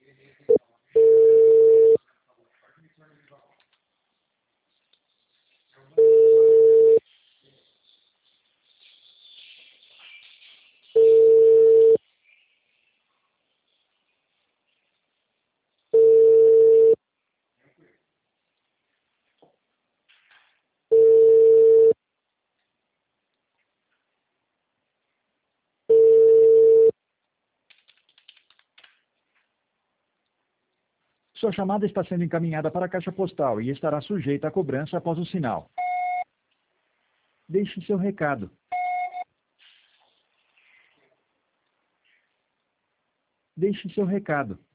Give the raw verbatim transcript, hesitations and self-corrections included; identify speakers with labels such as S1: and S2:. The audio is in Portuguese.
S1: Sua chamada está sendo encaminhada para a caixa postal e estará sujeita à cobrança após o sinal. Deixe seu recado. Deixe seu recado.